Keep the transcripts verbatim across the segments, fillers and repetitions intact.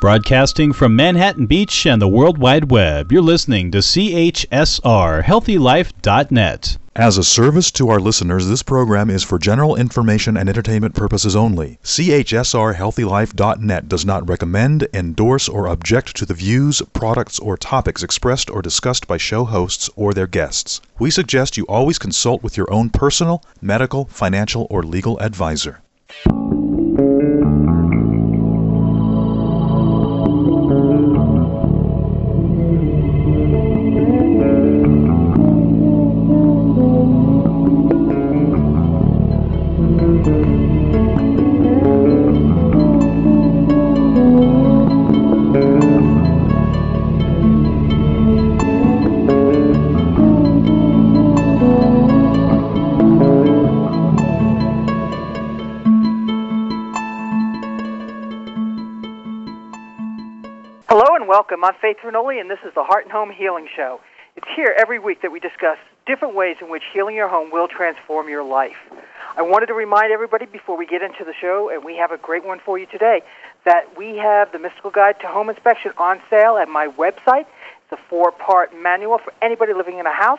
Broadcasting from Manhattan Beach and the World Wide Web, you're listening to C H S R Healthy Life dot net. As a service to our listeners, this program is for general information and entertainment purposes only. C H S R Healthy Life dot net does not recommend, endorse, or object to the views, products, or topics expressed or discussed by show hosts or their guests. We suggest you always consult with your own personal, medical, financial, or legal advisor. Welcome. I'm Faith Ranoli, and this is the Heart and Home Healing Show. It's here every week that we discuss different ways in which healing your home will transform your life. I wanted to remind everybody before we get into the show, and we have a great one for you today, that we have the Mystical Guide to Home Inspection on sale at my website. It's a four-part manual for anybody living in a house.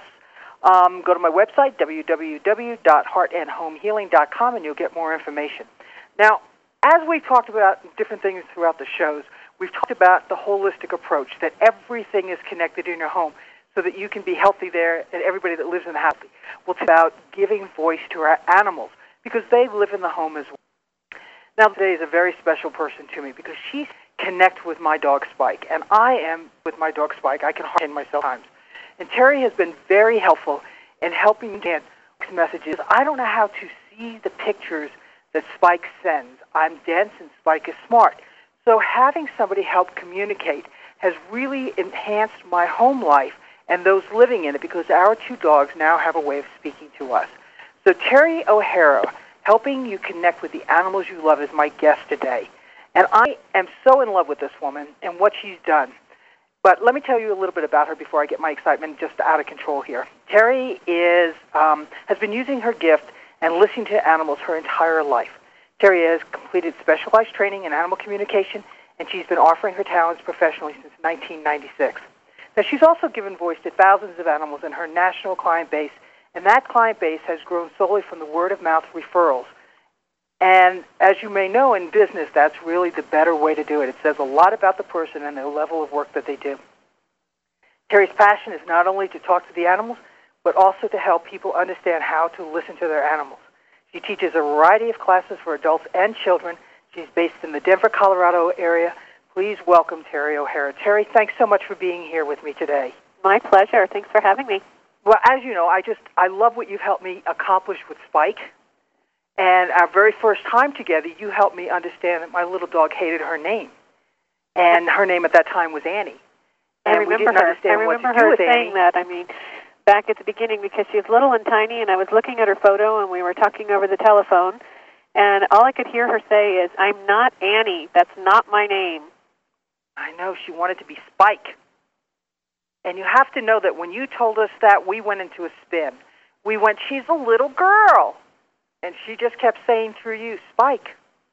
Um, go to my website, w w w dot heart and home healing dot com, and you'll get more information. Now, as we've talked about different things throughout the shows, we've talked about the holistic approach, that everything is connected in your home so that you can be healthy there and everybody that lives in the house. Well, it's about giving voice to our animals because they live in the home as well. Now, today is a very special person to me because she connects with my dog Spike, and I am with my dog Spike. I can hardly myself times. And Terry has been very helpful in helping me get messages. I don't know how to see the pictures that Spike sends. I'm dense and Spike is smart. So having somebody help communicate has really enhanced my home life and those living in it because our two dogs now have a way of speaking to us. So Terry O'Hara, helping you connect with the animals you love, is my guest today. And I am so in love with this woman and what she's done. But let me tell you a little bit about her before I get my excitement just out of control here. Terry is um, has been using her gift and listening to animals her entire life. Terry has completed specialized training in animal communication, and she's been offering her talents professionally since nineteen ninety-six. Now, she's also given voice to thousands of animals in her national client base, and that client base has grown solely from the word-of-mouth referrals. And as you may know in business, that's really the better way to do it. It says a lot about the person and the level of work that they do. Terry's passion is not only to talk to the animals, but also to help people understand how to listen to their animals. She teaches a variety of classes for adults and children. She's based in the Denver, Colorado area. Please welcome Terry O'Hara. Terry, thanks so much for being here with me today. My pleasure. Thanks for having me. Well, as you know, I just I love what you've helped me accomplish with Spike. And our very first time together, you helped me understand that my little dog hated her name. And her name at that time was Annie. And I remember we didn't her. understand I remember what to do her with saying Annie. that. I mean, back at the beginning, because she was little and tiny, and I was looking at her photo, and we were talking over the telephone, and all I could hear her say is, "I'm not Annie. That's not my name." I know. She wanted to be Spike. And you have to know that when you told us that, we went into a spin. We went, she's a little girl. And she just kept saying through you, Spike.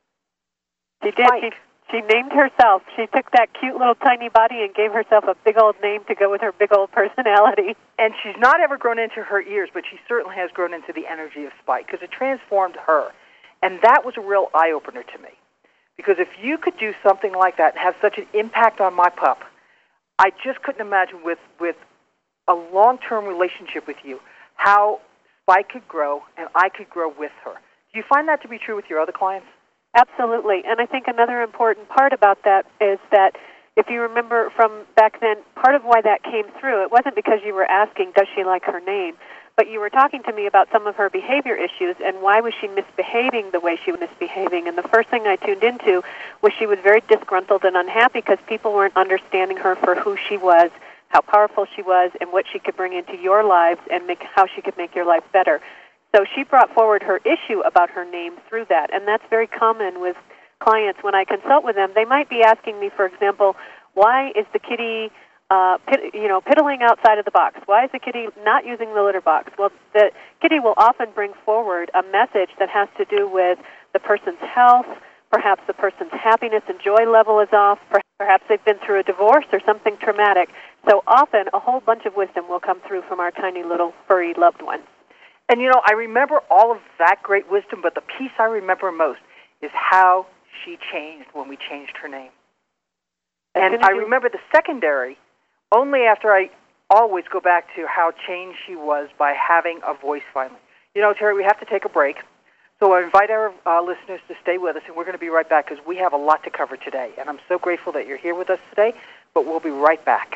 She did. She, she named herself. She took that cute little tiny body and gave herself a big old name to go with her big old personality. And she's not ever grown into her ears, but she certainly has grown into the energy of Spike because it transformed her. And that was a real eye-opener to me. Because if you could do something like that and have such an impact on my pup, I just couldn't imagine with, with a long-term relationship with you how Spike could grow and I could grow with her. Do you find that to be true with your other clients? Absolutely. And I think another important part about that is that if you remember from back then, part of why that came through, it wasn't because you were asking, does she like her name? But you were talking to me about some of her behavior issues and why was she misbehaving the way she was misbehaving. And the first thing I tuned into was she was very disgruntled and unhappy because people weren't understanding her for who she was, how powerful she was, and what she could bring into your lives and make how she could make your life better. So she brought forward her issue about her name through that, and that's very common with clients when I consult with them. They might be asking me, for example, why is the kitty uh, pit, you know, piddling outside of the box? Why is the kitty not using the litter box? Well, the kitty will often bring forward a message that has to do with the person's health, Perhaps the person's happiness and joy level is off. Perhaps they've been through a divorce or something traumatic. So often a whole bunch of wisdom will come through from our tiny little furry loved ones. And, you know, I remember all of that great wisdom, but the piece I remember most is how she changed when we changed her name. And I remember the secondary only after I always go back to how changed she was by having a voice finally. You know, Terry, we have to take a break. So I invite our uh, listeners to stay with us, and we're going to be right back because we have a lot to cover today. And I'm so grateful that you're here with us today, but we'll be right back.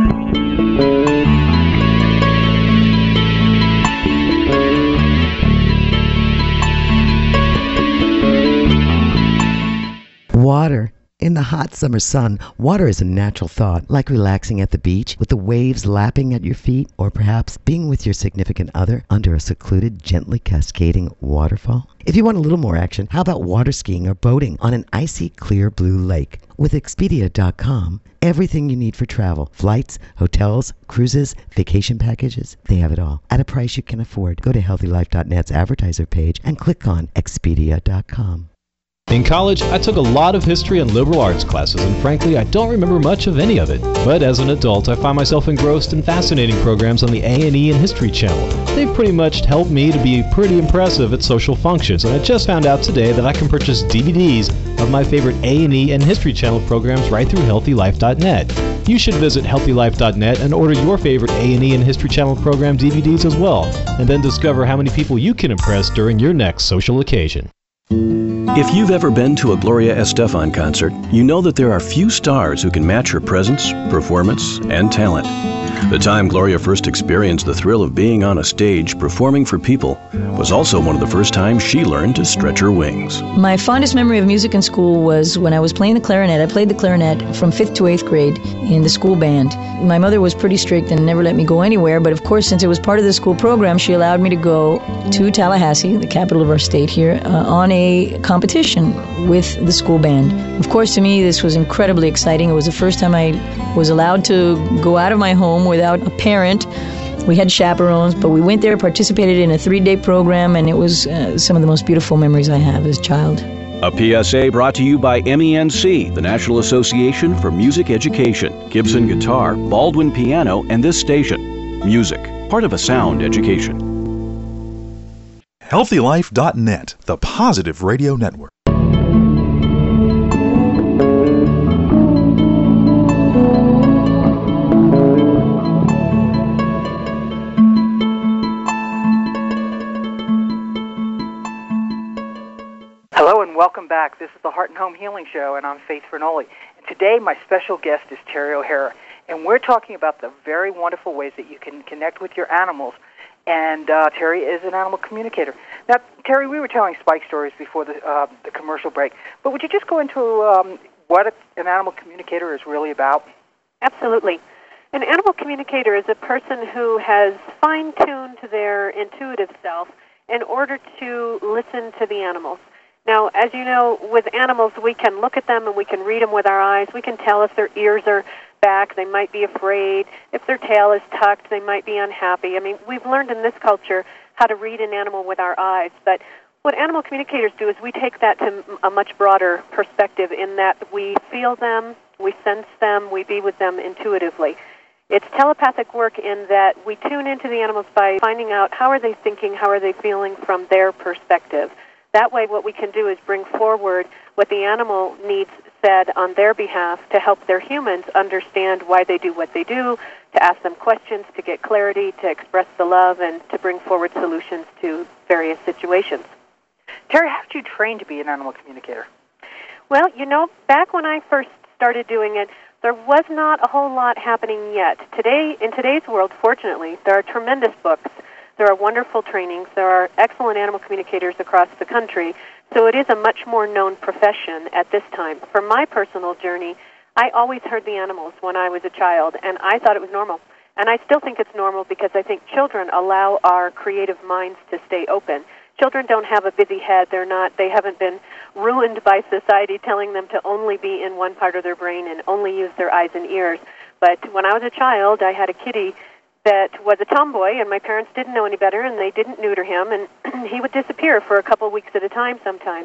Water. In the hot summer sun, water is a natural thought, like relaxing at the beach with the waves lapping at your feet, or perhaps being with your significant other under a secluded, gently cascading waterfall. If you want a little more action, how about water skiing or boating on an icy, clear blue lake? With Expedia dot com, everything you need for travel, flights, hotels, cruises, vacation packages, they have it all at a price you can afford. Go to healthy life dot net's advertiser page and click on Expedia dot com. In college, I took a lot of history and liberal arts classes, and frankly, I don't remember much of any of it. But as an adult, I find myself engrossed in fascinating programs on the A and E and History Channel. They've pretty much helped me to be pretty impressive at social functions, and I just found out today that I can purchase D V Ds of my favorite A and E and History Channel programs right through healthy life dot net. You should visit healthy life dot net and order your favorite A and E and History Channel program D V Ds as well, and then discover how many people you can impress during your next social occasion. If you've ever been to a Gloria Estefan concert, you know that there are few stars who can match her presence, performance, and talent. The time Gloria first experienced the thrill of being on a stage performing for people was also one of the first times she learned to stretch her wings. My fondest memory of music in school was when I was playing the clarinet. I played the clarinet from fifth to eighth grade in the school band. My mother was pretty strict and never let me go anywhere, but of course, since it was part of the school program, she allowed me to go to Tallahassee, the capital of our state here, uh, on a competition with the school band. Of course, to me, this was incredibly exciting. It was the first time I was allowed to go out of my home without a parent. We had chaperones, but we went there, participated in a three-day program, and it was uh, some of the most beautiful memories I have as a child. A P S A brought to you by M E N C, the National Association for Music Education, Gibson Guitar, Baldwin Piano, and this station. Music, part of a sound education. healthy life dot net, the positive radio network. Hello and welcome back. This is the Heart and Home Healing Show, and I'm Faith Vernoli. And today my special guest is Terry O'Hara, and we're talking about the very wonderful ways that you can connect with your animals. And uh, Terry is an animal communicator. Now, Terry, we were telling Spike stories before the, uh, the commercial break, but would you just go into um, what an animal communicator is really about? Absolutely. An animal communicator is a person who has fine-tuned their intuitive self in order to listen to the animals. Now, as you know, with animals, we can look at them and we can read them with our eyes. We can tell if their ears are back, they might be afraid. If their tail is tucked, they might be unhappy. I mean, we've learned in this culture how to read an animal with our eyes. But what animal communicators do is we take that to a much broader perspective in that we feel them, we sense them, we be with them intuitively. It's telepathic work in that we tune into the animals by finding out how are they thinking, how are they feeling from their perspective. That way what we can do is bring forward what the animal needs said on their behalf to help their humans understand why they do what they do, to ask them questions, to get clarity, to express the love, and to bring forward solutions to various situations. Terry, how did you train to be an animal communicator? Well, you know, back when I first started doing it, there was not a whole lot happening yet. Today, in today's world, fortunately, there are tremendous books. There are wonderful trainings. There are excellent animal communicators across the country. So it is a much more known profession at this time. For my personal journey, I always heard the animals when I was a child, and I thought it was normal. And I still think it's normal because I think children allow our creative minds to stay open. Children don't have a busy head. They're not, they haven't been ruined by society telling them to only be in one part of their brain and only use their eyes and ears. But when I was a child, I had a kitty that was a tomboy, and my parents didn't know any better, and they didn't neuter him, and he would disappear for a couple weeks at a time sometimes.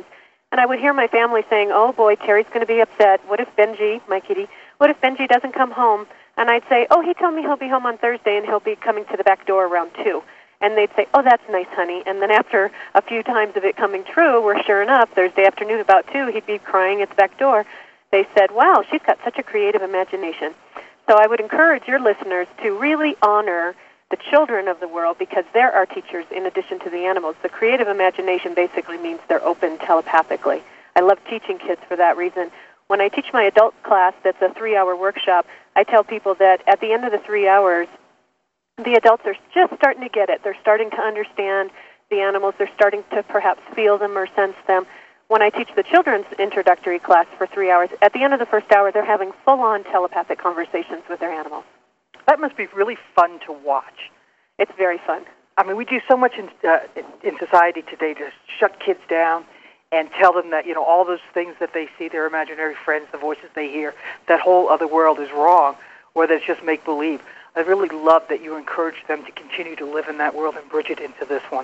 And I would hear my family saying, oh, boy, Terry's going to be upset. What if Benji, my kitty, what if Benji doesn't come home? And I'd say, oh, he told me he'll be home on Thursday, and he'll be coming to the back door around two. And they'd say, oh, that's nice, honey. And then after a few times of it coming true, where sure enough, Thursday afternoon about two, he'd be crying at the back door, they said, wow, she's got such a creative imagination. So I would encourage your listeners to really honor the children of the world, because they're our teachers in addition to the animals. The creative imagination basically means they're open telepathically. I love teaching kids for that reason. When I teach my adult class that's a three-hour workshop, I tell people that at the end of the three hours, the adults are just starting to get it. They're starting to understand the animals. They're starting to perhaps feel them or sense them. When I teach the children's introductory class for three hours, at the end of the first hour, they're having full-on telepathic conversations with their animals. That must be really fun to watch. It's very fun. I mean, we do so much in, uh, in society today to shut kids down and tell them that, you know, all those things that they see, their imaginary friends, the voices they hear, that whole other world is wrong, or that it's just make-believe. I really love that you encourage them to continue to live in that world and bridge it into this one.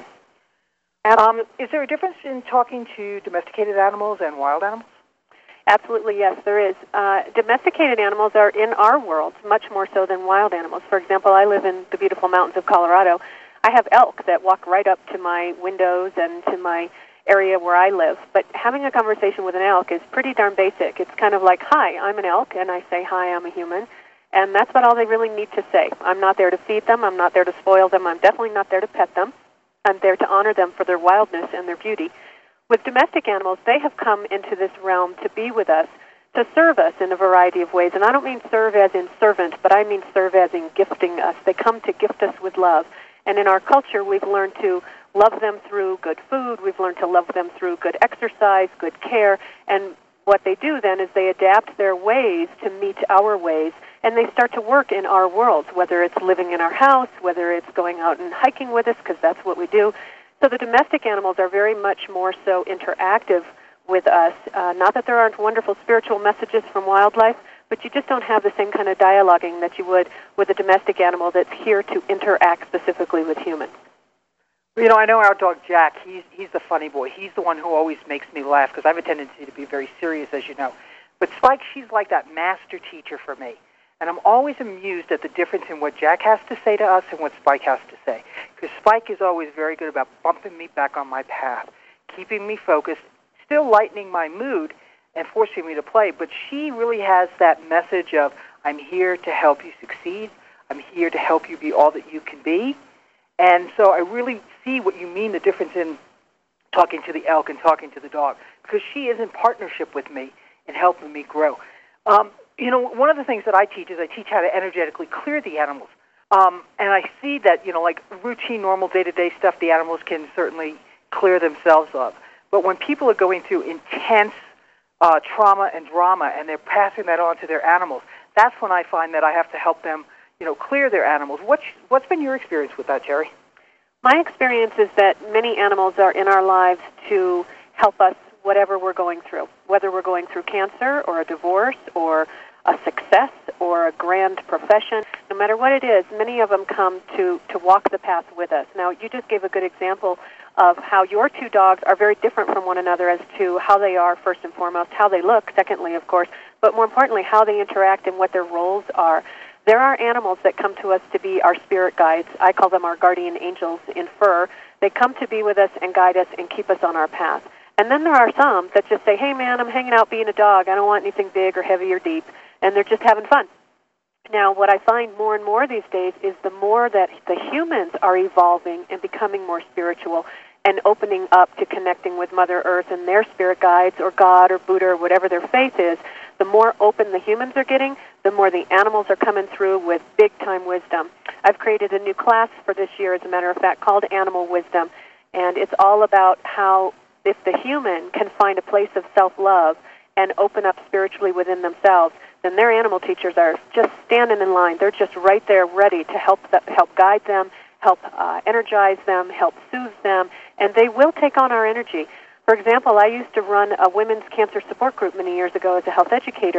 Um, is there a difference in talking to domesticated animals and wild animals? Absolutely, yes, there is. Uh, domesticated animals are in our world much more so than wild animals. For example, I live in the beautiful mountains of Colorado. I have elk that walk right up to my windows and to my area where I live. But having a conversation with an elk is pretty darn basic. It's kind of like, hi, I'm an elk, and I say, hi, I'm a human. And that's about all they really need to say. I'm not there to feed them. I'm not there to spoil them. I'm definitely not there to pet them. I'm there to honor them for their wildness and their beauty. With domestic animals, they have come into this realm to be with us, to serve us in a variety of ways. And I don't mean serve as in servant, but I mean serve as in gifting us. They come to gift us with love. And in our culture, we've learned to love them through good food. We've learned to love them through good exercise, good care. And what they do then is they adapt their ways to meet our ways, and they start to work in our worlds, whether it's living in our house, whether it's going out and hiking with us, because that's what we do. So the domestic animals are very much more so interactive with us. Uh, not that there aren't wonderful spiritual messages from wildlife, but you just don't have the same kind of dialoguing that you would with a domestic animal that's here to interact specifically with humans. You know, I know our dog Jack, he's he's the funny boy. He's the one who always makes me laugh, because I have a tendency to be very serious, as you know. But Spike, she's like that master teacher for me. And I'm always amused at the difference in what Jack has to say to us and what Spike has to say. Because Spike is always very good about bumping me back on my path, keeping me focused, still lightening my mood and forcing me to play. But she really has that message of, I'm here to help you succeed. I'm here to help you be all that you can be. And so I really see what you mean, the difference in talking to the elk and talking to the dog, because she is in partnership with me in helping me grow. Um, you know, one of the things that I teach is I teach how to energetically clear the animals. Um, and I see that, you know, like routine, normal, day-to-day stuff, the animals can certainly clear themselves of. But when people are going through intense uh, trauma and drama and they're passing that on to their animals, that's when I find that I have to help them, you know, clear their animals. What's, what's been your experience with that, Terry? My experience is that many animals are in our lives to help us whatever we're going through, whether we're going through cancer or a divorce or a success or a grand profession. No matter what it is, many of them come to, to walk the path with us. Now, you just gave a good example of how your two dogs are very different from one another as to how they are, first and foremost, how they look, secondly, of course, but more importantly, how they interact and what their roles are. There are animals that come to us to be our spirit guides. I call them our guardian angels in fur. They come to be with us and guide us and keep us on our path. And then there are some that just say, hey, man, I'm hanging out being a dog. I don't want anything big or heavy or deep. And they're just having fun. Now, what I find more and more these days is the more that the humans are evolving and becoming more spiritual and opening up to connecting with Mother Earth and their spirit guides or God or Buddha or whatever their faith is, the more open the humans are getting, the more the animals are coming through with big-time wisdom. I've created a new class for this year, as a matter of fact, called Animal Wisdom, and it's all about how if the human can find a place of self-love and open up spiritually within themselves, then their animal teachers are just standing in line. They're just right there ready to help th- help guide them, help uh, energize them, help soothe them, and they will take on our energy. For example, I used to run a women's cancer support group many years ago as a health educator,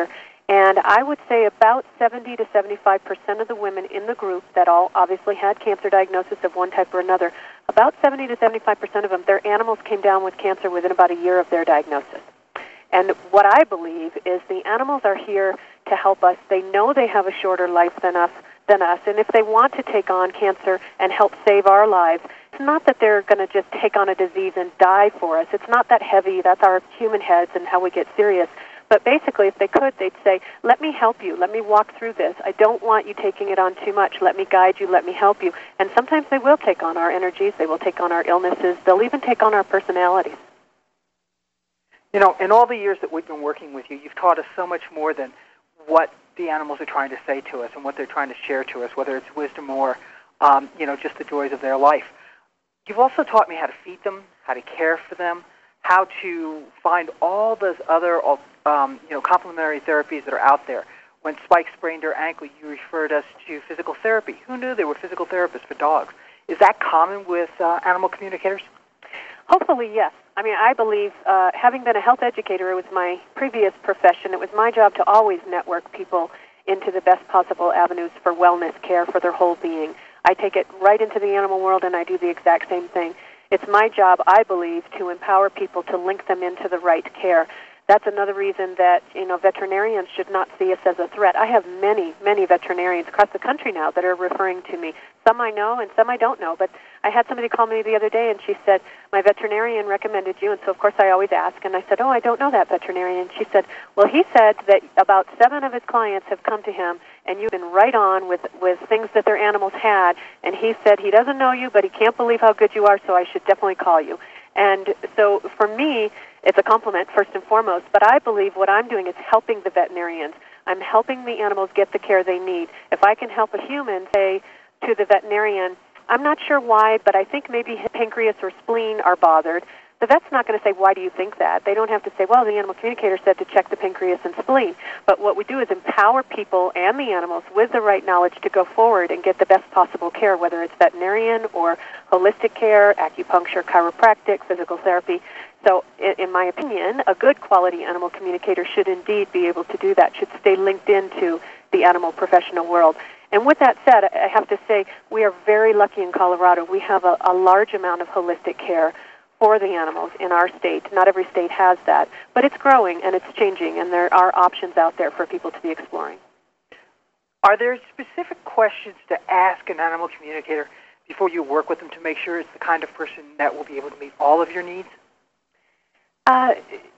And I would say about seventy to seventy-five percent of the women in the group that all obviously had cancer diagnosis of one type or another, about seventy to seventy-five percent of them, their animals came down with cancer within about a year of their diagnosis. And what I believe is the animals are here to help us. They know they have a shorter life than us, than us, and if they want to take on cancer and help save our lives, it's not that they're going to just take on a disease and die for us. It's not that heavy. That's our human heads and how we get serious. But basically, if they could, they'd say, let me help you. Let me walk through this. I don't want you taking it on too much. Let me guide you. Let me help you. And sometimes they will take on our energies. They will take on our illnesses. They'll even take on our personalities. You know, in all the years that we've been working with you, you've taught us so much more than what the animals are trying to say to us and what they're trying to share to us, whether it's wisdom or, um, you know, just the joys of their life. You've also taught me how to feed them, how to care for them, how to find all those other, um, you know, complementary therapies that are out there. When Spike sprained her ankle, you referred us to physical therapy. Who knew there were physical therapists for dogs? Is that common with uh, animal communicators? Hopefully, yes. I mean, I believe, uh, having been a health educator, it was my previous profession. It was my job to always network people into the best possible avenues for wellness care for their whole being. I take it right into the animal world, and I do the exact same thing. It's my job, I believe, to empower people to link them into the right care. That's another reason that, you know, veterinarians should not see us as a threat. I have many, many veterinarians across the country now that are referring to me. Some I know and some I don't know. But I had somebody call me the other day, and she said, my veterinarian recommended you. And so, of course, I always ask. And I said, oh, I don't know that veterinarian. And she said, well, he said that about seven of his clients have come to him, and you've been right on with, with things that their animals had. And he said he doesn't know you, but he can't believe how good you are, so I should definitely call you. And so for me, it's a compliment first and foremost, but I believe what I'm doing is helping the veterinarians. I'm helping the animals get the care they need. If I can help a human say to the veterinarian, I'm not sure why, but I think maybe his pancreas or spleen are bothered, the vet's not going to say, why do you think that? They don't have to say, well, the animal communicator said to check the pancreas and spleen. But what we do is empower people and the animals with the right knowledge to go forward and get the best possible care, whether it's veterinarian or holistic care, acupuncture, chiropractic, physical therapy. So in my opinion, a good quality animal communicator should indeed be able to do that, should stay linked into the animal professional world. And with that said, I have to say we are very lucky in Colorado. We have a, a large amount of holistic care for the animals in our state. Not every state has that, but it's growing and it's changing, and there are options out there for people to be exploring. Are there specific questions to ask an animal communicator before you work with them to make sure it's the kind of person that will be able to meet all of your needs? Uh,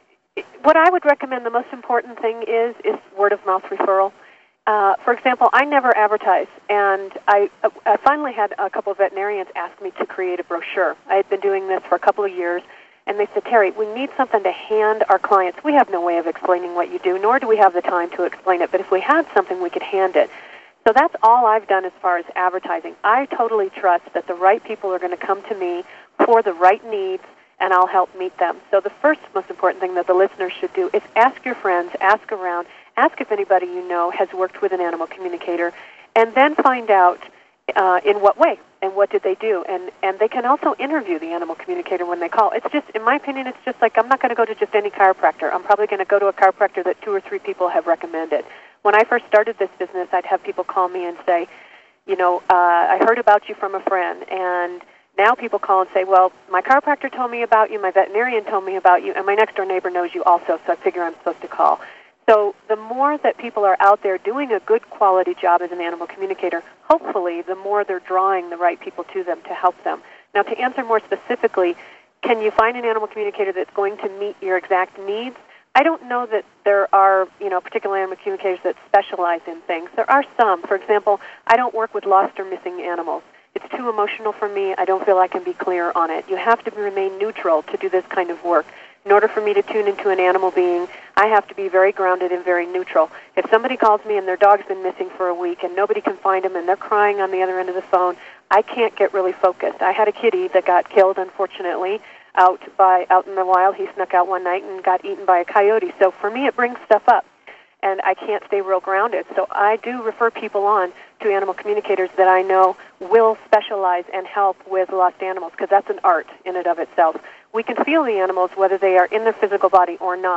what I would recommend, the most important thing is is word-of-mouth referral. Uh, for example, I never advertise, and I, I finally had a couple of veterinarians ask me to create a brochure. I had been doing this for a couple of years, and they said, Terry, we need something to hand our clients. We have no way of explaining what you do, nor do we have the time to explain it, but if we had something, we could hand it. So that's all I've done as far as advertising. I totally trust that the right people are going to come to me for the right needs, and I'll help meet them. So the first most important thing that the listeners should do is ask your friends, ask around, ask if anybody you know has worked with an animal communicator, and then find out uh, in what way and what did they do. And, and they can also interview the animal communicator when they call. It's just, in my opinion, it's just like I'm not going to go to just any chiropractor. I'm probably going to go to a chiropractor that two or three people have recommended. When I first started this business, I'd have people call me and say, you know, uh, I heard about you from a friend, and now people call and say, well, my chiropractor told me about you, my veterinarian told me about you, and my next-door neighbor knows you also, so I figure I'm supposed to call. So the more that people are out there doing a good quality job as an animal communicator, hopefully the more they're drawing the right people to them to help them. Now, to answer more specifically, can you find an animal communicator that's going to meet your exact needs? I don't know that there are, you know, particular animal communicators that specialize in things. There are some. For example, I don't work with lost or missing animals. It's too emotional for me. I don't feel I can be clear on it. You have to remain neutral to do this kind of work. In order for me to tune into an animal being, I have to be very grounded and very neutral. If somebody calls me and their dog's been missing for a week and nobody can find him and they're crying on the other end of the phone, I can't get really focused. I had a kitty that got killed, unfortunately, out by out in the wild. He snuck out one night and got eaten by a coyote. So for me, it brings stuff up, and I can't stay real grounded. So I do refer people on to animal communicators that I know will specialize and help with lost animals, because that's an art in and of itself. We can feel the animals whether they are in their physical body or not.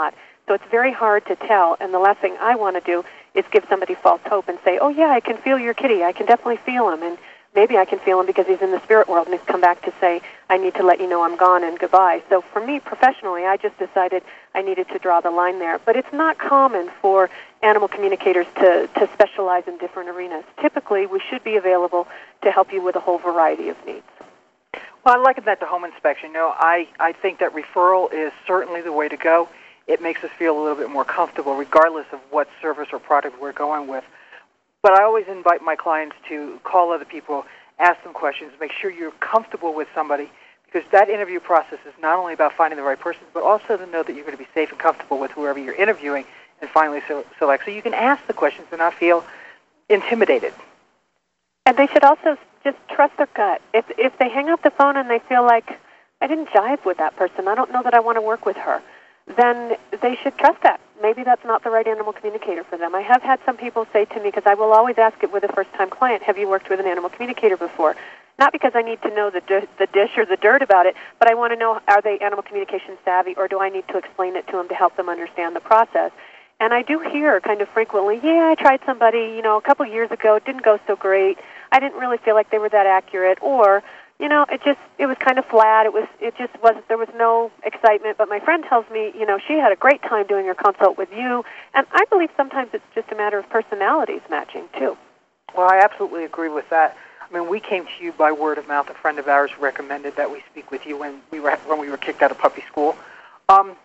So it's very hard to tell, and the last thing I want to do is give somebody false hope and say, oh, yeah, I can feel your kitty. I can definitely feel him, and maybe I can feel him because he's in the spirit world, and he's come back to say, I need to let you know I'm gone and goodbye. So for me, professionally, I just decided I needed to draw the line there. But it's not common for animal communicators to, to specialize in different arenas. Typically, we should be available to help you with a whole variety of needs. Well, I liken that to home inspection. You know, I, I think that referral is certainly the way to go. It makes us feel a little bit more comfortable, regardless of what service or product we're going with. But I always invite my clients to call other people, ask them questions, make sure you're comfortable with somebody, because that interview process is not only about finding the right person, but also to know that you're going to be safe and comfortable with whoever you're interviewing and finally so, select. So you can ask the questions and not feel intimidated. And they should also just trust their gut. If if they hang up the phone and they feel like, I didn't jive with that person, I don't know that I want to work with her, then they should trust that. Maybe that's not the right animal communicator for them. I have had some people say to me, because I will always ask it with a first-time client, have you worked with an animal communicator before? Not because I need to know the, di- the dish or the dirt about it, but I want to know, are they animal communication savvy, or do I need to explain it to them to help them understand the process? And I do hear kind of frequently, yeah, I tried somebody, you know, a couple years ago, it didn't go so great. I didn't really feel like they were that accurate, or you know, it just, it was kind of flat. It was, it just wasn't, there was no excitement. But my friend tells me, you know, she had a great time doing her consult with you. And I believe sometimes it's just a matter of personalities matching, too. Well, I absolutely agree with that. I mean, we came to you by word of mouth. A friend of ours recommended that we speak with you when we were, when we were kicked out of puppy school. Um,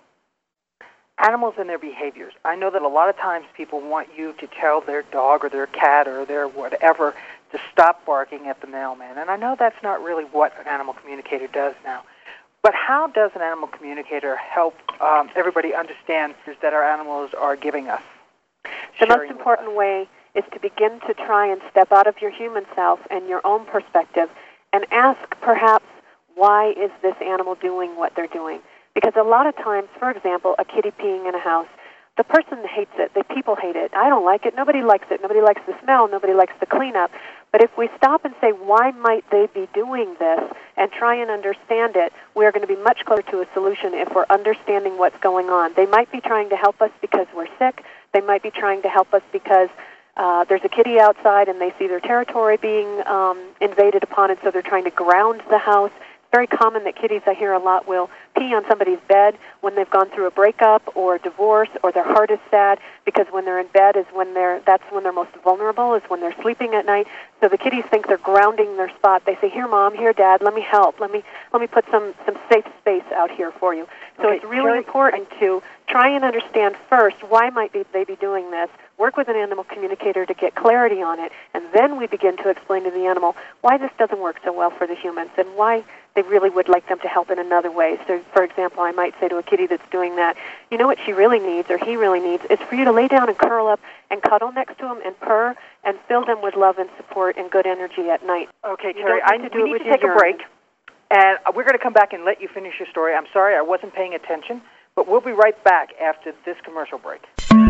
animals and their behaviors. I know that a lot of times people want you to tell their dog or their cat or their whatever to stop barking at the mailman. And I know that's not really what an animal communicator does now. But how does an animal communicator help um, everybody understand that our animals are giving us? The most important way is to begin to try and step out of your human self and your own perspective and ask perhaps, why is this animal doing what they're doing? Because a lot of times, for example, a kitty peeing in a house, the person hates it. The people hate it. I don't like it. Nobody likes it. Nobody likes the smell. Nobody likes the cleanup. But if we stop and say, why might they be doing this, and try and understand it, we're going to be much closer to a solution if we're understanding what's going on. They might be trying to help us because we're sick. They might be trying to help us because uh, there's a kitty outside and they see their territory being um, invaded upon, and so they're trying to ground the house. It's very common that kitties, I hear a lot, will pee on somebody's bed when they've gone through a breakup or a divorce, or their heart is sad, because when they're in bed is when they're that's when they're most vulnerable, is when they're sleeping at night. So the kitties think they're grounding their spot. They say, "Here, Mom, here, Dad, let me help. Let me let me put some some safe space out here for you." So okay, it's really Terry, important to try and understand first, why might be, they be doing this, work with an animal communicator to get clarity on it, and then we begin to explain to the animal why this doesn't work so well for the humans and why they really would like them to help in another way. So, for example, I might say to a kitty that's doing that, you know what she really needs, or he really needs, is for you to lay down and curl up and cuddle next to him and purr and fill them with love and support and good energy at night. Okay, You Terry, don't I need to we do it need with to your take a urine. break, and we're going to come back and let you finish your story. I'm sorry I wasn't paying attention, but we'll be right back after this commercial break.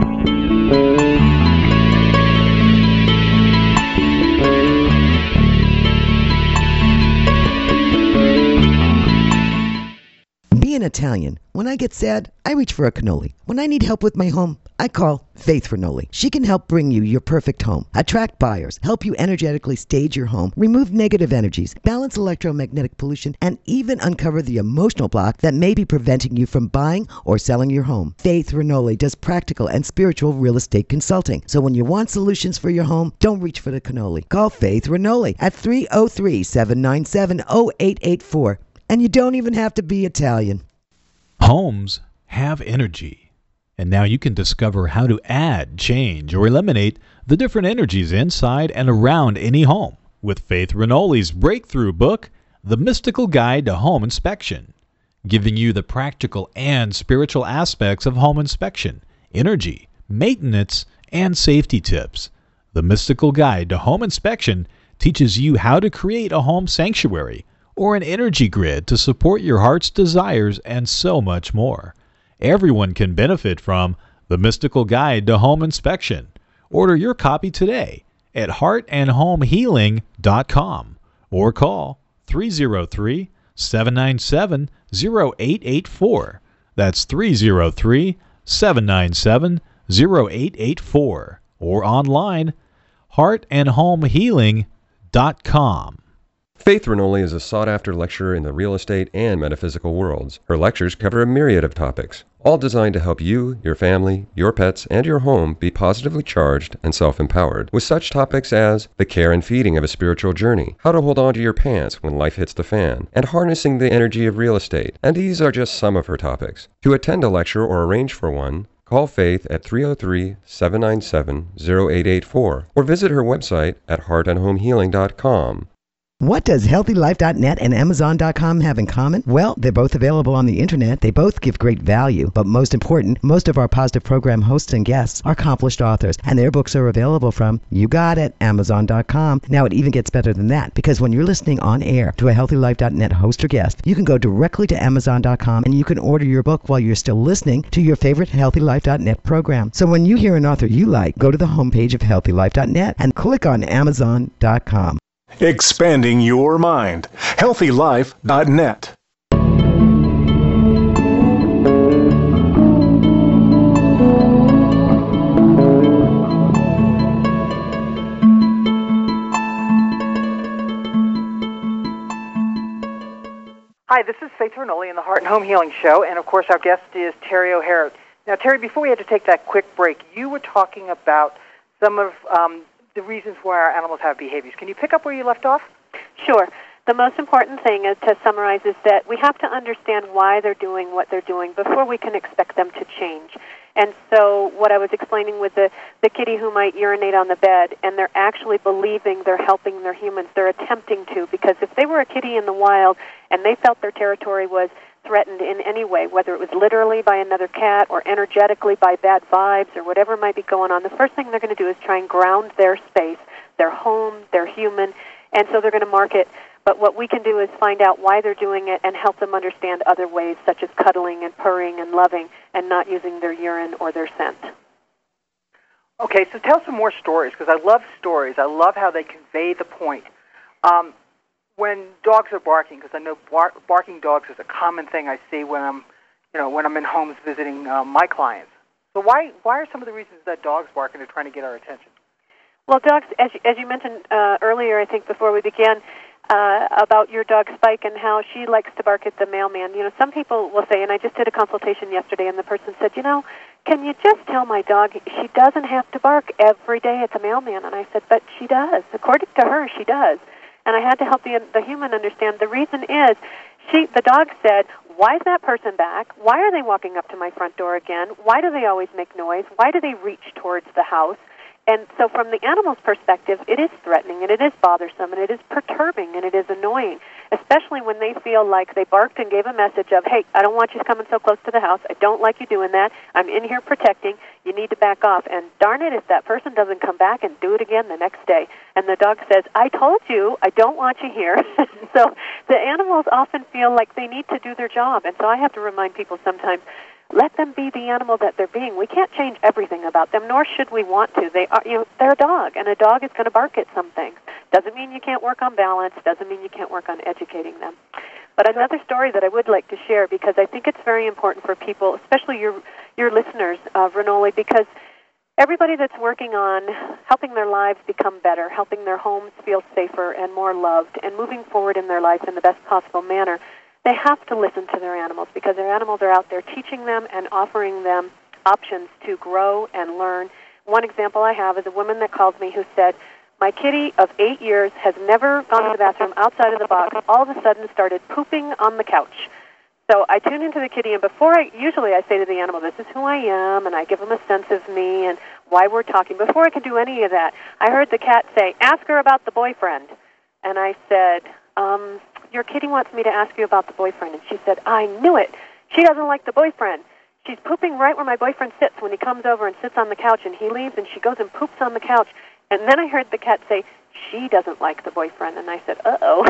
Being Italian, when I get sad, I reach for a cannoli. When I need help with my home, I call Faith Ranoli. She can help bring you your perfect home, attract buyers, help you energetically stage your home, remove negative energies, balance electromagnetic pollution, and even uncover the emotional block that may be preventing you from buying or selling your home. Faith Ranoli does practical and spiritual real estate consulting. So when you want solutions for your home, don't reach for the cannoli. Call Faith Ranoli at three oh three, seven nine seven, oh eight eight four. And you don't even have to be Italian. Homes have energy, and now you can discover how to add, change, or eliminate the different energies inside and around any home with Faith Ranoli's breakthrough book, The Mystical Guide to Home Inspection, giving you the practical and spiritual aspects of home inspection, energy, maintenance, and safety tips. The Mystical Guide to Home Inspection teaches you how to create a home sanctuary or an energy grid to support your heart's desires, and so much more. Everyone can benefit from The Mystical Guide to Home Inspection. Order your copy today at heart and home healing dot com or call three oh three, seven nine seven, oh eight eight four. That's three oh three, seven nine seven, zero eight eight four or online heart and home healing dot com. Faith Ranoli is a sought-after lecturer in the real estate and metaphysical worlds. Her lectures cover a myriad of topics, all designed to help you, your family, your pets, and your home be positively charged and self-empowered, with such topics as the care and feeding of a spiritual journey, how to hold on to your pants when life hits the fan, and harnessing the energy of real estate. And these are just some of her topics. To attend a lecture or arrange for one, call Faith at three oh three, seven nine seven, zero eight eight four or visit her website at heart and home healing dot com. What does healthy life dot net and amazon dot com have in common? Well, they're both available on the internet. They both give great value. But most important, most of our positive program hosts and guests are accomplished authors, and their books are available from, you got it, amazon dot com. Now, it even gets better than that, because when you're listening on air to a healthy life dot net host or guest, you can go directly to amazon dot com and you can order your book while you're still listening to your favorite healthy life dot net program. So when you hear an author you like, go to the homepage of healthy life dot net and click on amazon dot com. Expanding your mind. healthy life dot net. Hi, this is Faith Ranoli in the Heart and Home Healing Show, and of course our guest is Terry O'Hara. Now, Terry, before we had to take that quick break, you were talking about some of um, the reasons why our animals have behaviors. Can you pick up where you left off? Sure. The most important thing is to summarize is that we have to understand why they're doing what they're doing before we can expect them to change. And so what I was explaining with the, the kitty who might urinate on the bed, and they're actually believing they're helping their humans. They're attempting to, because if they were a kitty in the wild and they felt their territory was threatened in any way, whether it was literally by another cat or energetically by bad vibes or whatever might be going on, the first thing they're going to do is try and ground their space, their home, their human, and so they're going to mark it. But what we can do is find out why they're doing it and help them understand other ways, such as cuddling and purring and loving and not using their urine or their scent. Okay, so tell some more stories, because I love stories. I love how they convey the point. Um, when dogs are barking, because I know bar- barking dogs is a common thing I see when I'm, you know, when I'm in homes visiting uh, my clients. So why why are some of the reasons that dogs bark and are trying to get our attention? Well, dogs, as you, as you mentioned uh, earlier, I think before we began, uh, about your dog Spike and how she likes to bark at the mailman. You know, some people will say, and I just did a consultation yesterday, and the person said, you know, can you just tell my dog she doesn't have to bark every day at the mailman? And I said, but she does. According to her, she does. And I had to help the, the human understand the reason is she, the dog said, why is that person back? Why are they walking up to my front door again? Why do they always make noise? Why do they reach towards the house? And so from the animal's perspective, it is threatening, and it is bothersome, and it is perturbing, and it is annoying, especially when they feel like they barked and gave a message of, hey, I don't want you coming so close to the house. I don't like you doing that. I'm in here protecting. You need to back off. And darn it, if that person doesn't come back and do it again the next day. And the dog says, I told you, I don't want you here. So the animals often feel like they need to do their job. And so I have to remind people sometimes, let them be the animal that they're being. We can't change everything about them, nor should we want to. They are, you know, they're a dog, and a dog is going to bark at some things. Doesn't mean you can't work on balance. Doesn't mean you can't work on educating them. But another story that I would like to share, because I think it's very important for people, especially your your listeners, uh, Ranoli, because everybody that's working on helping their lives become better, helping their homes feel safer and more loved, and moving forward in their life in the best possible manner, they have to listen to their animals, because their animals are out there teaching them and offering them options to grow and learn. One example I have is a woman that called me who said, my kitty of eight years has never gone to the bathroom outside of the box, all of a sudden started pooping on the couch. So I tune into the kitty, and before I, usually I say to the animal, this is who I am, and I give them a sense of me and why we're talking. Before I could do any of that, I heard the cat say, ask her about the boyfriend. And I said, um... your kitty wants me to ask you about the boyfriend. And she said, I knew it. She doesn't like the boyfriend. She's pooping right where my boyfriend sits when he comes over and sits on the couch, and he leaves, and she goes and poops on the couch. And then I heard the cat say, she doesn't like the boyfriend. And I said, uh-oh.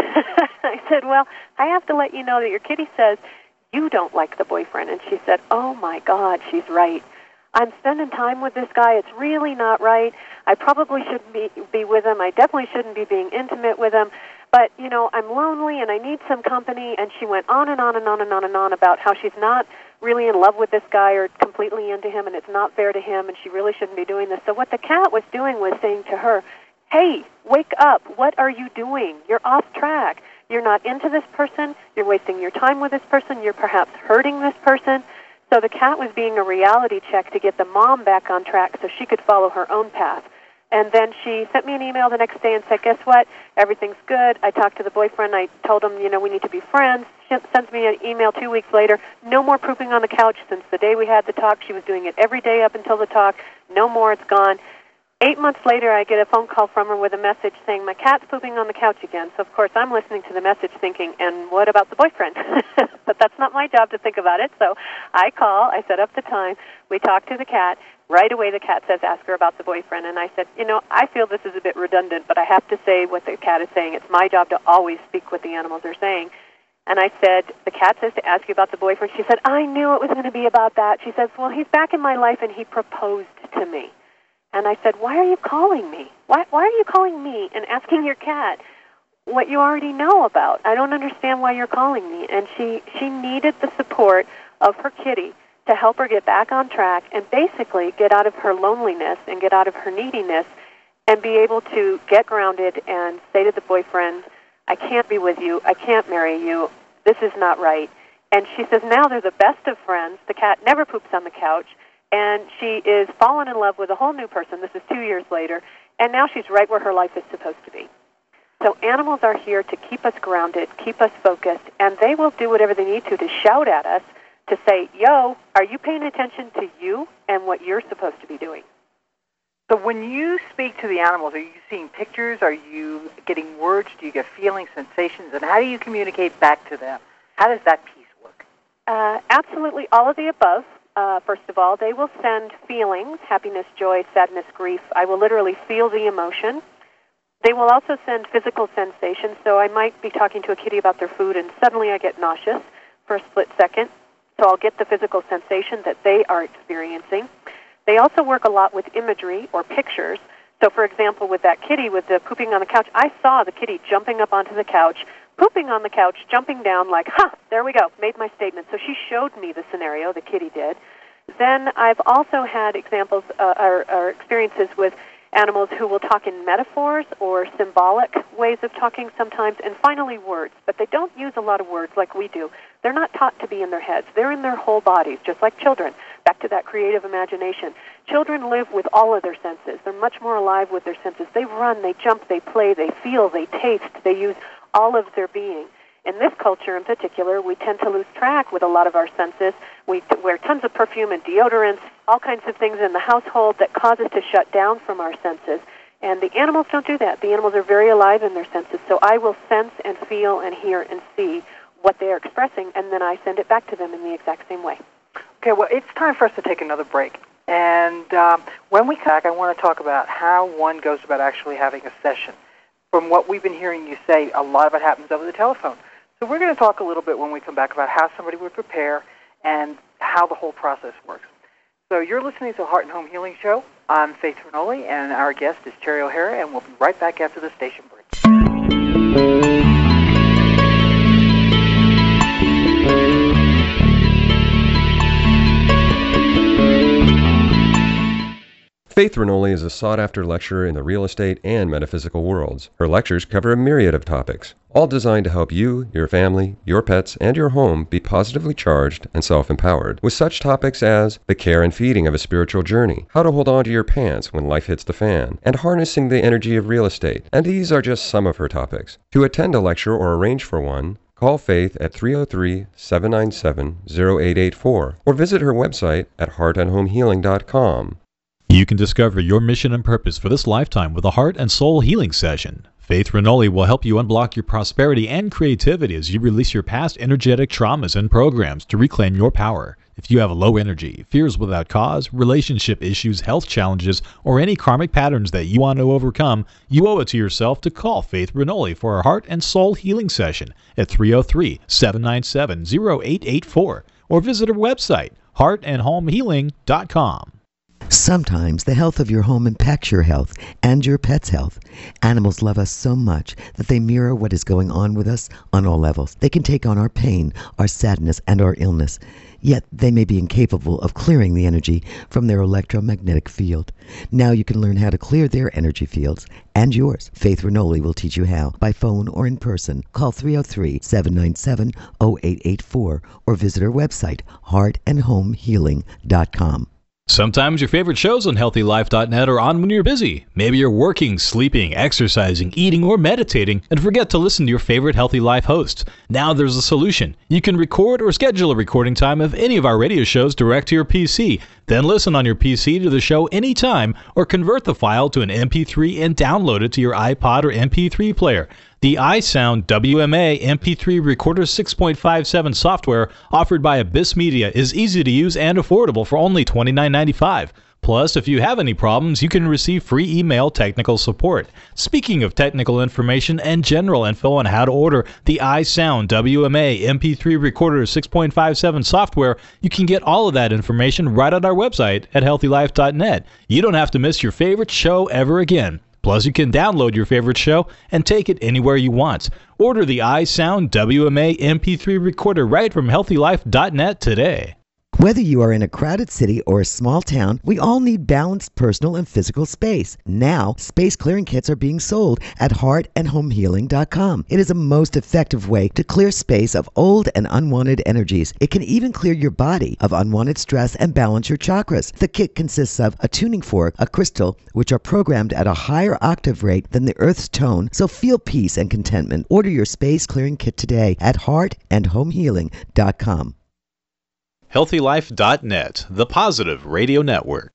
I said, well, I have to let you know that your kitty says you don't like the boyfriend. And she said, oh, my God, she's right. I'm spending time with this guy. It's really not right. I probably shouldn't be, be with him. I definitely shouldn't be being intimate with him. But, you know, I'm lonely and I need some company. And she went on and on and on and on and on about how she's not really in love with this guy or completely into him, and it's not fair to him, and she really shouldn't be doing this. So what the cat was doing was saying to her, hey, wake up. What are you doing? You're off track. You're not into this person. You're wasting your time with this person. You're perhaps hurting this person. So the cat was being a reality check to get the mom back on track so she could follow her own path. And then she sent me an email the next day and said, guess what? Everything's good. I talked to the boyfriend. I told him, you know, we need to be friends. She sends me an email two weeks later. No more pooping on the couch since the day we had the talk. She was doing it every day up until the talk. No more. It's gone. Eight months later, I get a phone call from her with a message saying, my cat's pooping on the couch again. So, of course, I'm listening to the message thinking, and what about the boyfriend? But that's not my job to think about it. So I call. I set up the time. We talk to the cat. Right away, the cat says, ask her about the boyfriend. And I said, you know, I feel this is a bit redundant, but I have to say what the cat is saying. It's my job to always speak what the animals are saying. And I said, the cat says to ask you about the boyfriend. She said, I knew it was going to be about that. She says, well, he's back in my life, and he proposed to me. And I said, why are you calling me? Why, why are you calling me and asking your cat what you already know about? I don't understand why you're calling me. And she, she needed the support of her kitty to help her get back on track and basically get out of her loneliness and get out of her neediness and be able to get grounded and say to the boyfriend, I can't be with you. I can't marry you. This is not right. And she says now they're the best of friends. The cat never poops on the couch. And she is fallen in love with a whole new person. This is two years later. And now she's right where her life is supposed to be. So animals are here to keep us grounded, keep us focused, and they will do whatever they need to to shout at us to say, yo, are you paying attention to you and what you're supposed to be doing? So when you speak to the animals, are you seeing pictures? Are you getting words? Do you get feelings, sensations? And how do you communicate back to them? How does that piece work? Uh, absolutely all of the above. Uh, first of all, they will send feelings, happiness, joy, sadness, grief. I will literally feel the emotion. They will also send physical sensations. So I might be talking to a kitty about their food, and suddenly I get nauseous for a split second. So I'll get the physical sensation that they are experiencing. They also work a lot with imagery or pictures. So, for example, with that kitty with the pooping on the couch, I saw the kitty jumping up onto the couch, pooping on the couch, jumping down like, ha, there we go, made my statement. So she showed me the scenario, the kitty did. Then I've also had examples uh, or, or experiences with animals who will talk in metaphors or symbolic ways of talking sometimes, and finally words. But they don't use a lot of words like we do. They're not taught to be in their heads. They're in their whole bodies, just like children. Back to that creative imagination. Children live with all of their senses. They're much more alive with their senses. They run, they jump, they play, they feel, they taste. They use all of their being. In this culture in particular, we tend to lose track with a lot of our senses. We wear tons of perfume and deodorants, all kinds of things in the household that cause us to shut down from our senses. And the animals don't do that. The animals are very alive in their senses. So I will sense and feel and hear and see what they are expressing, and then I send it back to them in the exact same way. Okay, well, it's time for us to take another break. And um, when we come back, I want to talk about how one goes about actually having a session. From what we've been hearing you say, a lot of it happens over the telephone. So we're going to talk a little bit when we come back about how somebody would prepare and how the whole process works. So you're listening to the Heart and Home Healing Show. I'm Faith Ranoli, and our guest is Terry O'Hara, and we'll be right back after the station break. Faith Ranoli is a sought-after lecturer in the real estate and metaphysical worlds. Her lectures cover a myriad of topics, all designed to help you, your family, your pets, and your home be positively charged and self-empowered, with such topics as the care and feeding of a spiritual journey, how to hold on to your pants when life hits the fan, and harnessing the energy of real estate. And these are just some of her topics. To attend a lecture or arrange for one, call Faith at three oh three, seven nine seven, oh eight eight four or visit her website at heart and home healing dot com. You can discover your mission and purpose for this lifetime with a heart and soul healing session. Faith Ranoli will help you unblock your prosperity and creativity as you release your past energetic traumas and programs to reclaim your power. If you have low energy, fears without cause, relationship issues, health challenges, or any karmic patterns that you want to overcome, you owe it to yourself to call Faith Ranoli for a heart and soul healing session at three oh three, seven nine seven, oh eight eight four or visit her website, heart and home healing dot com. Sometimes the health of your home impacts your health and your pet's health. Animals love us so much that they mirror what is going on with us on all levels. They can take on our pain, our sadness, and our illness. Yet they may be incapable of clearing the energy from their electromagnetic field. Now you can learn how to clear their energy fields and yours. Faith Ranoli will teach you how by phone or in person. Call three oh three, seven nine seven, oh eight eight four or visit our website, heart and home healing dot com. Sometimes your favorite shows on healthy life dot net are on when you're busy. Maybe you're working, sleeping, exercising, eating, or meditating, and forget to listen to your favorite Healthy Life hosts. Now there's a solution. You can record or schedule a recording time of any of our radio shows direct to your P C. Then listen on your P C to the show anytime, or convert the file to an M P three and download it to your iPod or M P three player. The iSound W M A M P three Recorder six point five seven software offered by Abyss Media is easy to use and affordable for only twenty-nine ninety-five. Plus, if you have any problems, you can receive free email technical support. Speaking of technical information and general info on how to order the iSound W M A M P three Recorder six point five seven software, you can get all of that information right on our website at healthy life dot net. You don't have to miss your favorite show ever again. Plus, you can download your favorite show and take it anywhere you want. Order the iSound W M A M P three Recorder right from healthy life dot net today. Whether you are in a crowded city or a small town, we all need balanced personal and physical space. Now, space clearing kits are being sold at heart and home healing dot com. It is a most effective way to clear space of old and unwanted energies. It can even clear your body of unwanted stress and balance your chakras. The kit consists of a tuning fork, a crystal, which are programmed at a higher octave rate than the Earth's tone, so feel peace and contentment. Order your space clearing kit today at heart and home healing dot com. healthy life dot net, the positive radio network.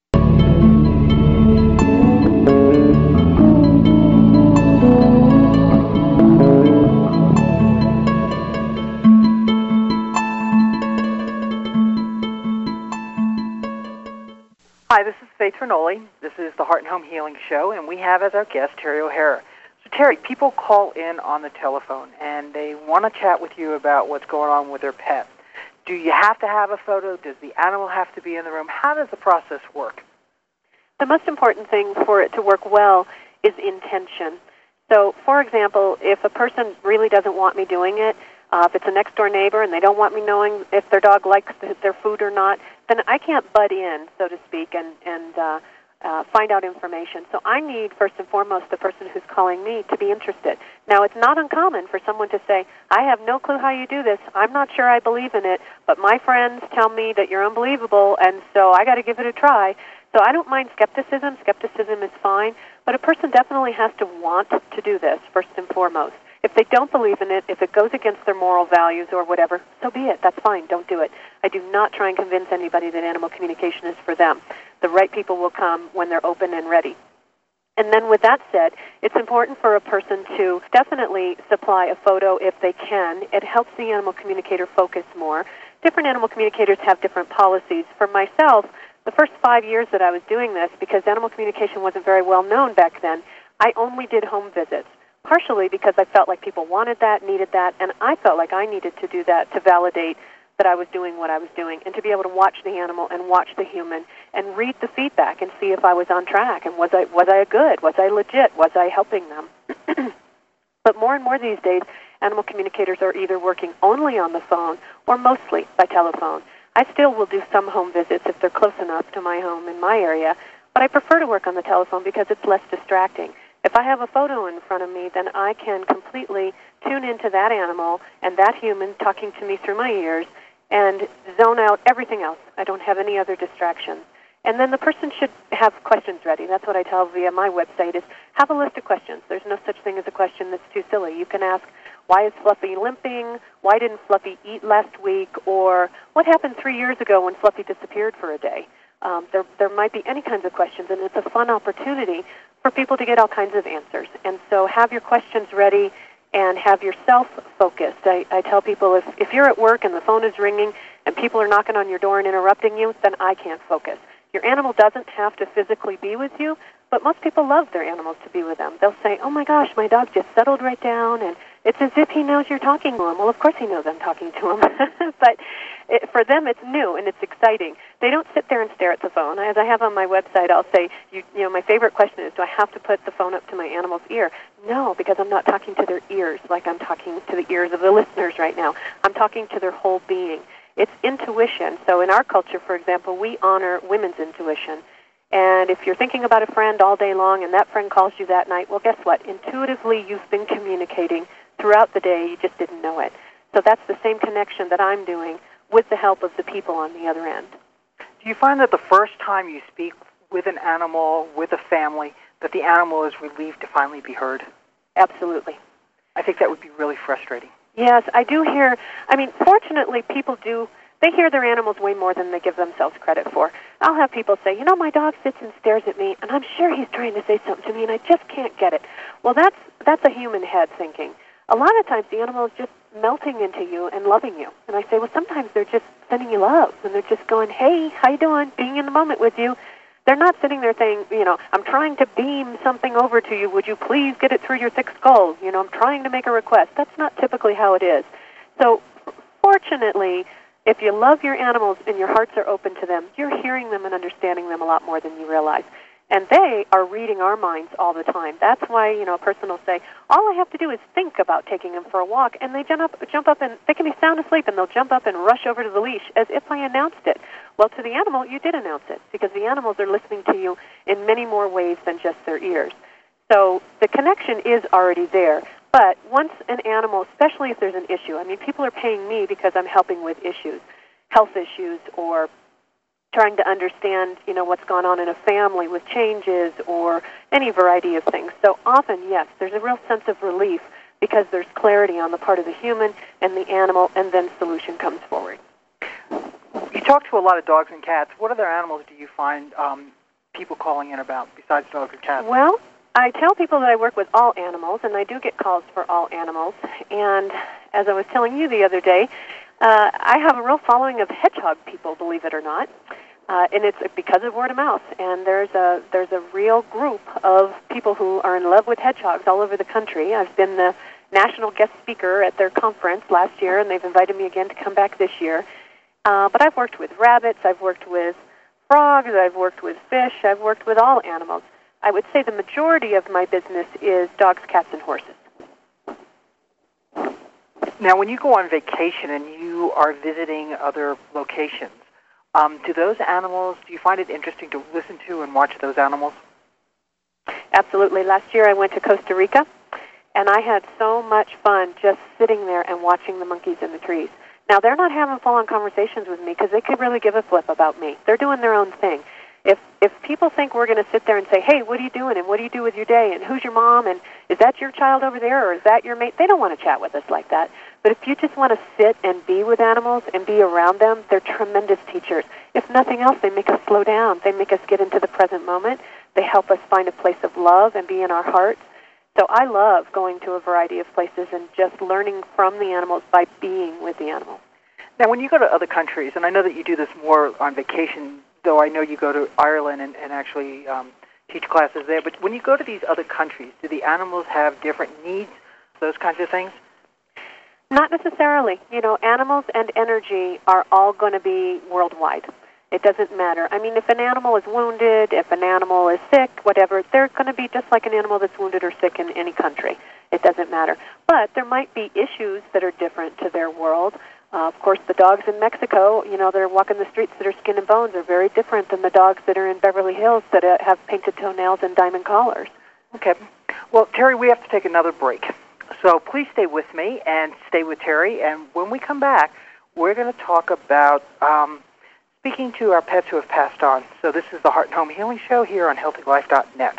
Hi, this is Faith Ranoli. This is the Heart and Home Healing Show, and we have as our guest Terry O'Hara. So, Terry, people call in on the telephone, and they want to chat with you about what's going on with their pet. Do you have to have a photo? Does the animal have to be in the room? How does the process work? The most important thing for it to work well is intention. So, for example, if a person really doesn't want me doing it, uh, if it's a next-door neighbor and they don't want me knowing if their dog likes their food or not, then I can't butt in, so to speak, and, and uh, uh, find out information. So I need, first and foremost, the person who's calling me to be interested. Now, it's not uncommon for someone to say, I have no clue how you do this. I'm not sure I believe in it, but my friends tell me that you're unbelievable, and so I got to give it a try. So I don't mind skepticism. Skepticism is fine, but a person definitely has to want to do this, first and foremost. If they don't believe in it, if it goes against their moral values or whatever, so be it. That's fine. Don't do it. I do not try and convince anybody that animal communication is for them. The right people will come when they're open and ready. And then with that said, it's important for a person to definitely supply a photo if they can. It helps the animal communicator focus more. Different animal communicators have different policies. For myself, the first five years that I was doing this, because animal communication wasn't very well known back then, I only did home visits. Partially because I felt like people wanted that, needed that, and I felt like I needed to do that to validate that I was doing what I was doing, and to be able to watch the animal and watch the human and read the feedback and see if I was on track and was I was I good, was I legit, was I helping them. But more and more these days, animal communicators are either working only on the phone or mostly by telephone. I still will do some home visits if they're close enough to my home in my area, but I prefer to work on the telephone because it's less distracting. If I have a photo in front of me, then I can completely tune into that animal and that human talking to me through my ears and zone out everything else. I don't have any other distractions. And then the person should have questions ready. That's what I tell via my website is have a list of questions. There's no such thing as a question that's too silly. You can ask, why is Fluffy limping? Why didn't Fluffy eat last week? Or what happened three years ago when Fluffy disappeared for a day? Um, there, there might be any kinds of questions, and it's a fun opportunity for people to get all kinds of answers. And so have your questions ready and have yourself focused. I, I tell people if, if you're at work and the phone is ringing and people are knocking on your door and interrupting you, then I can't focus. Your animal doesn't have to physically be with you, but most people love their animals to be with them. They'll say, oh my gosh, my dog just settled right down and It's as if he knows you're talking to him. Well, of course he knows I'm talking to him. But it, for them, it's new and it's exciting. They don't sit there and stare at the phone. As I have on my website, I'll say, you, you know, my favorite question is, do I have to put the phone up to my animal's ear? No, because I'm not talking to their ears like I'm talking to the ears of the listeners right now. I'm talking to their whole being. It's intuition. So in our culture, for example, we honor women's intuition. And if you're thinking about a friend all day long and that friend calls you that night, well, guess what? Intuitively, you've been communicating throughout the day. You just didn't know it. So that's the same connection that I'm doing with the help of the people on the other end. Do you find that the first time you speak with an animal, with a family, that the animal is relieved to finally be heard? Absolutely. I think that would be really frustrating. Yes, I do hear, I mean, fortunately, people do, they hear their animals way more than they give themselves credit for. I'll have people say, you know, my dog sits and stares at me, and I'm sure he's trying to say something to me, and I just can't get it. Well, that's that's a human head thinking. A lot of times the animal is just melting into you and loving you. And I say, well, sometimes they're just sending you love, and they're just going, hey, how you doing, being in the moment with you. They're not sitting there saying, you know, I'm trying to beam something over to you. Would you please get it through your thick skull? You know, I'm trying to make a request. That's not typically how it is. So fortunately, if you love your animals and your hearts are open to them, you're hearing them and understanding them a lot more than you realize. And they are reading our minds all the time. That's why, you know, a person will say, all I have to do is think about taking them for a walk, and they jump up, jump up, and they can be sound asleep, and they'll jump up and rush over to the leash as if I announced it. Well, to the animal, you did announce it, because the animals are listening to you in many more ways than just their ears. So the connection is already there. But once an animal, especially if there's an issue, I mean, people are paying me because I'm helping with issues, health issues, or trying to understand, you know, what's gone on in a family with changes or any variety of things. So often, yes, there's a real sense of relief because there's clarity on the part of the human and the animal, and then solution comes forward. You talk to a lot of dogs and cats. What other animals do you find um, people calling in about besides dogs and cats? Well, I tell people that I work with all animals, and I do get calls for all animals. And as I was telling you the other day, uh, I have a real following of hedgehog people, believe it or not. Uh, and it's because of word of mouth. And there's a there's a real group of people who are in love with hedgehogs all over the country. I've been the national guest speaker at their conference last year, and they've invited me again to come back this year. Uh, but I've worked with rabbits, I've worked with frogs, I've worked with fish, I've worked with all animals. I would say the majority of my business is dogs, cats, and horses. Now, when you go on vacation and you are visiting other locations, um, do those animals, do you find it interesting to listen to and watch those animals? Absolutely. Last year I went to Costa Rica, and I had so much fun just sitting there and watching the monkeys in the trees. Now, they're not having full-on conversations with me because they could really give a flip about me. They're doing their own thing. If if people think we're going to sit there and say, hey, what are you doing, and what do you do with your day, and who's your mom, and is that your child over there, or is that your mate, they don't want to chat with us like that. But if you just want to sit and be with animals and be around them, they're tremendous teachers. If nothing else, they make us slow down. They make us get into the present moment. They help us find a place of love and be in our hearts. So I love going to a variety of places and just learning from the animals by being with the animals. Now, when you go to other countries, and I know that you do this more on vacation, though I know you go to Ireland and, and actually um, teach classes there, but when you go to these other countries, do the animals have different needs, those kinds of things? Not necessarily. You know, animals and energy are all going to be worldwide. It doesn't matter. I mean, if an animal is wounded, if an animal is sick, whatever, they're going to be just like an animal that's wounded or sick in any country. It doesn't matter. But there might be issues that are different to their world. Uh, of course, the dogs in Mexico, you know, they're walking the streets that are skin and bones are very different than the dogs that are in Beverly Hills that uh, have painted toenails and diamond collars. Okay. Well, Terry, we have to take another break. So please stay with me and stay with Terry. And when we come back, we're going to talk about um, speaking to our pets who have passed on. So this is the Heart and Home Healing Show here on healthy life dot net.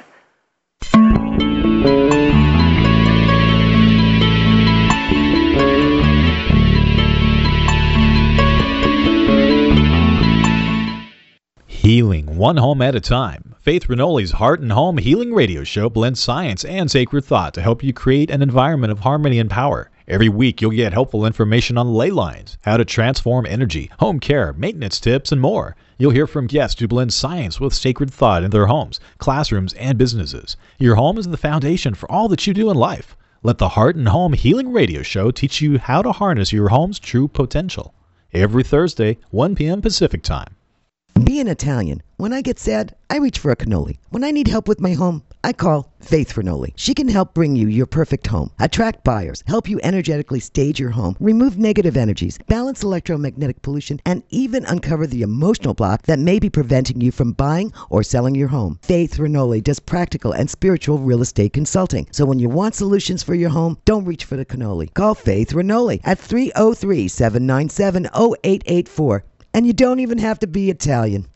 Healing one home at a time. Faith Ranoli's Heart and Home Healing Radio Show blends science and sacred thought to help you create an environment of harmony and power. Every week you'll get helpful information on ley lines, how to transform energy, home care, maintenance tips, and more. You'll hear from guests who blend science with sacred thought in their homes, classrooms, and businesses. Your home is the foundation for all that you do in life. Let the Heart and Home Healing Radio Show teach you how to harness your home's true potential. Every Thursday, one p.m. Pacific Time. Being Italian, when I get sad, I reach for a cannoli. When I need help with my home, I call Faith Fernoli. She can help bring you your perfect home, attract buyers, help you energetically stage your home, remove negative energies, balance electromagnetic pollution, and even uncover the emotional block that may be preventing you from buying or selling your home. Faith Fernoli does practical and spiritual real estate consulting. So when you want solutions for your home, don't reach for the cannoli. Call Faith Fernoli at three oh three, seven nine seven, oh eight eight four. And you don't even have to be Italian.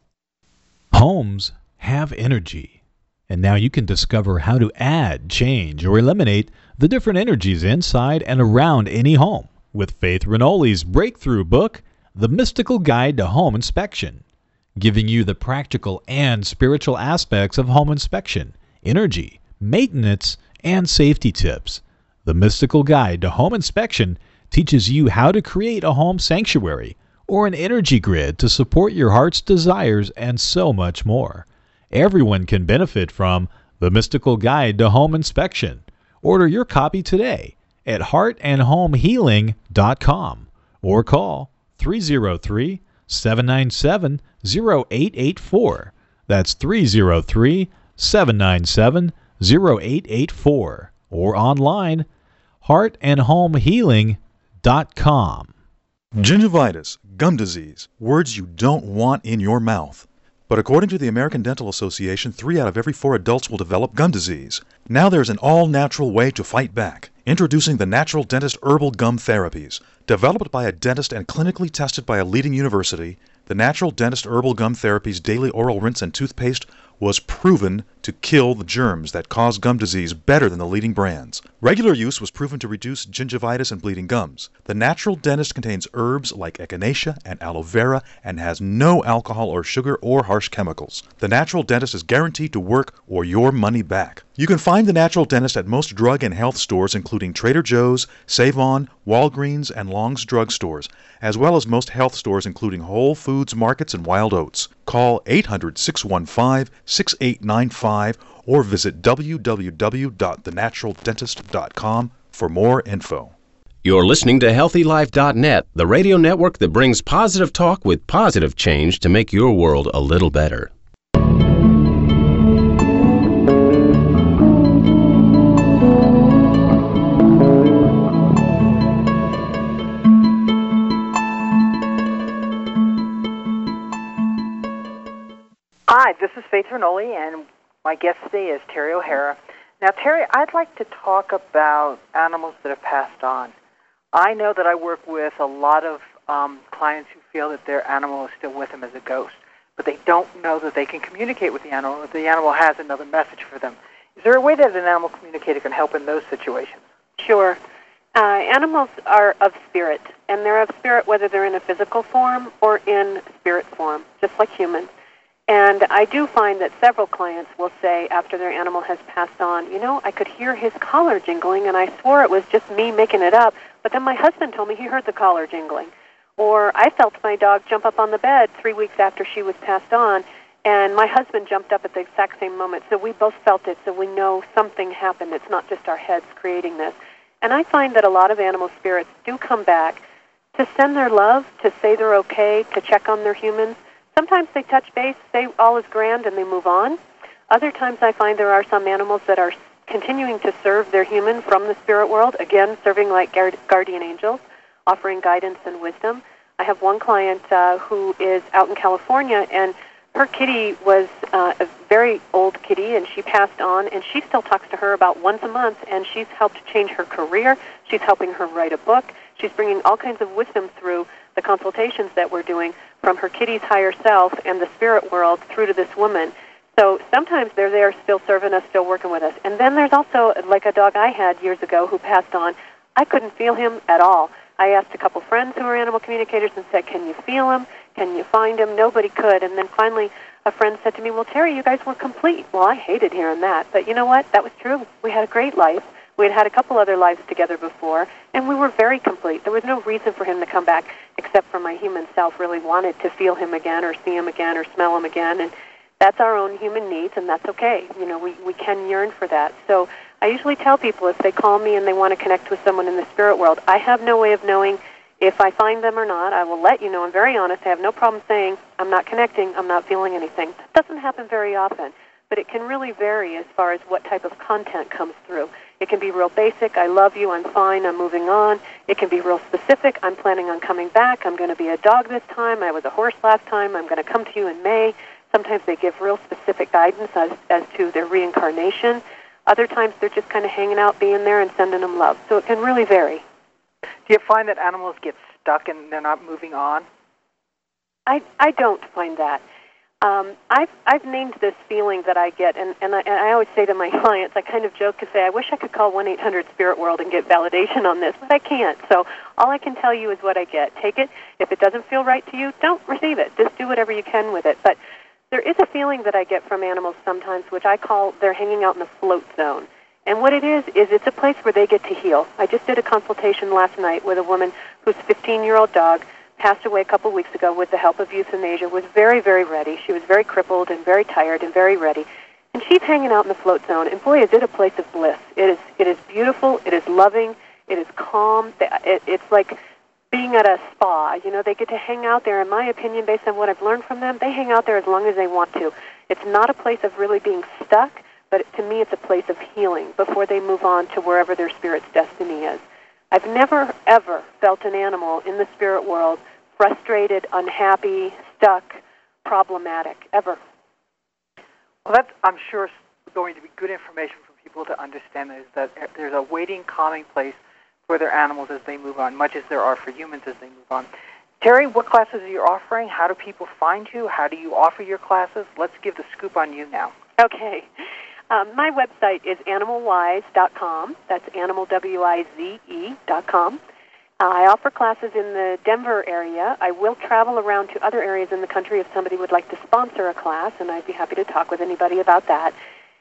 Homes have energy, and now you can discover how to add, change, or eliminate the different energies inside and around any home with Faith Fernoli's breakthrough book, The Mystical Guide to Home Inspection, giving you the practical and spiritual aspects of home inspection, energy, maintenance, and safety tips. The Mystical Guide to Home Inspection teaches you how to create a home sanctuary or an energy grid to support your heart's desires, and so much more. Everyone can benefit from The Mystical Guide to Home Inspection. Order your copy today at heart and home healing dot com or call three oh three, seven nine seven, oh eight eight four. That's three oh three, seven nine seven, oh eight eight four or online heart and home healing dot com. Gingivitis, gum disease, words you don't want in your mouth. But according to the American Dental Association, three out of every four adults will develop gum disease. Now there's an all-natural way to fight back. Introducing the Natural Dentist Herbal Gum Therapies. Developed by a dentist and clinically tested by a leading university, the Natural Dentist Herbal Gum Therapies daily oral rinse and toothpaste was proven to kill the germs that cause gum disease better than the leading brands. Regular use was proven to reduce gingivitis and bleeding gums. The Natural Dentist contains herbs like echinacea and aloe vera and has no alcohol or sugar or harsh chemicals. The Natural Dentist is guaranteed to work or your money back. You can find the Natural Dentist at most drug and health stores including Trader Joe's, Save-On, Walgreens, and Long's Drug Stores, as well as most health stores including Whole Foods Markets and Wild Oats. Call eight hundred, six one five, six eight nine five or visit w w w dot the natural dentist dot com for more info. You're listening to healthy life dot net, the radio network that brings positive talk with positive change to make your world a little better. Hi, this is Faith Fernoli, and my guest today is Terry O'Hara. Now, Terry, I'd like to talk about animals that have passed on. I know that I work with a lot of um, clients who feel that their animal is still with them as a ghost, but they don't know that they can communicate with the animal, or the animal has another message for them. Is there a way that an animal communicator can help in those situations? Sure. Uh, animals are of spirit, and they're of spirit whether they're in a physical form or in spirit form, just like humans. And I do find that several clients will say after their animal has passed on, you know, I could hear his collar jingling, and I swore it was just me making it up, but then my husband told me he heard the collar jingling. Or I felt my dog jump up on the bed three weeks after she was passed on, and my husband jumped up at the exact same moment. So we both felt it, so we know something happened. It's not just our heads creating this. And I find that a lot of animal spirits do come back to send their love, to say they're okay, to check on their humans. Sometimes they touch base, say all is grand, and they move on. Other times I find there are some animals that are continuing to serve their human from the spirit world, again, serving like guard- guardian angels, offering guidance and wisdom. I have one client uh, who is out in California, and her kitty was uh, a very old kitty, and she passed on, and she still talks to her about once a month, and she's helped change her career. She's helping her write a book. She's bringing all kinds of wisdom through the consultations that we're doing from her kitty's higher self and the spirit world through to this woman. So sometimes they're there still serving us, still working with us. And then there's also, like a dog I had years ago who passed on, I couldn't feel him at all. I asked a couple friends who are animal communicators and said, can you feel him? Can you find him? Nobody could. And then finally a friend said to me, well, Terry, you guys were complete. Well, I hated hearing that. But you know what? That was true. We had a great life. We had had a couple other lives together before, and we were very complete. There was no reason for him to come back except for my human self really wanted to feel him again or see him again or smell him again. And That's our own human needs, and that's okay. You know, we, we can yearn for that. So I usually tell people if they call me and they want to connect with someone in the spirit world, I have no way of knowing if I find them or not. I will let you know. I'm very honest. I have no problem saying I'm not connecting, I'm not feeling anything. That doesn't happen very often, but it can really vary as far as what type of content comes through. It can be real basic, I love you, I'm fine, I'm moving on. It can be real specific, I'm planning on coming back, I'm going to be a dog this time, I was a horse last time, I'm going to come to you in May. Sometimes they give real specific guidance as, as to their reincarnation. Other times they're just kind of hanging out, being there, and sending them love. So it can really vary. Do you find that animals get stuck and they're not moving on? I, I don't find that. Um, I've I've named this feeling that I get, and, and, I, and I always say to my clients, I kind of joke to say, I wish I could call one eight hundred Spirit World and get validation on this, but I can't. So all I can tell you is what I get. Take it. If it doesn't feel right to you, don't receive it. Just do whatever you can with it. But there is a feeling that I get from animals sometimes, which I call they're hanging out in the float zone. And what it is, is it's a place where they get to heal. I just did a consultation last night with a woman whose fifteen-year-old dog passed away a couple weeks ago with the help of euthanasia, was very, very ready. She was very crippled and very tired and very ready. And she's hanging out in the float zone, and boy, is it a place of bliss. It is it is beautiful, it is loving, it is calm. It, it's like being at a spa. You know, they get to hang out there, in my opinion, based on what I've learned from them, they hang out there as long as they want to. It's not a place of really being stuck, but to me it's a place of healing before they move on to wherever their spirit's destiny is. I've never, ever felt an animal in the spirit world frustrated, unhappy, stuck, problematic, ever. Well, that's, I'm sure, going to be good information for people to understand is that there's a waiting, calming place for their animals as they move on, much as there are for humans as they move on. Terry, what classes are you offering? How do people find you? How do you offer your classes? Let's give the scoop on you now. Okay. Um, my website is animal wise dot com. That's animal, W I Z E, dot com. Uh, I offer classes in the Denver area. I will travel around to other areas in the country if somebody would like to sponsor a class, and I'd be happy to talk with anybody about that.